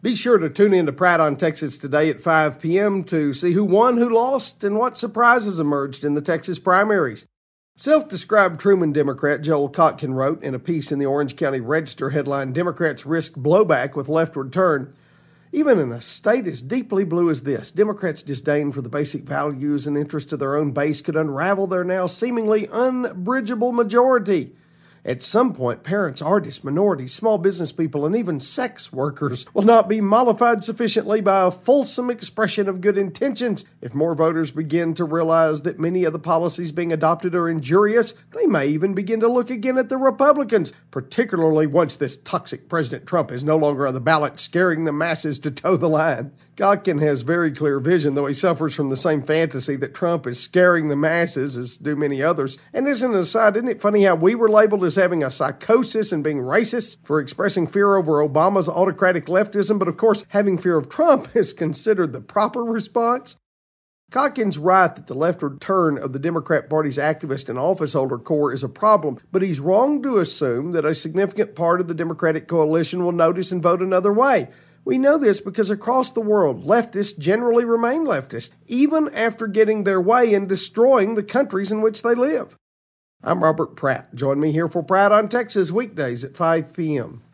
Be sure to tune in to Pratt on Texas today at 5 p.m. to see who won, who lost, and what surprises emerged in the Texas primaries. Self-described Truman Democrat Joel Kotkin wrote in a piece in the Orange County Register headlined, "Democrats Risk Blowback with Leftward Turn." Even in a state as deeply blue as this, Democrats' disdain for the basic values and interests of their own base could unravel their now seemingly unbridgeable majority. At some point, parents, artists, minorities, small business people, and even sex workers will not be mollified sufficiently by a fulsome expression of good intentions. If more voters begin to realize that many of the policies being adopted are injurious, they may even begin to look again at the Republicans, particularly once this toxic President Trump is no longer on the ballot, scaring the masses to toe the line. Kotkin has very clear vision, though he suffers from the same fantasy that Trump is scaring the masses, as do many others. And as an aside, isn't it funny how we were labeled as having a psychosis and being racist for expressing fear over Obama's autocratic leftism, but of course, having fear of Trump is considered the proper response? Kotkin's right that the leftward turn of the Democrat Party's activist and officeholder core is a problem, but he's wrong to assume that a significant part of the Democratic coalition will notice and vote another way. We know this because across the world, leftists generally remain leftists, even after getting their way and destroying the countries in which they live. I'm Robert Pratt. Join me here for Pratt on Texas weekdays at 5 p.m.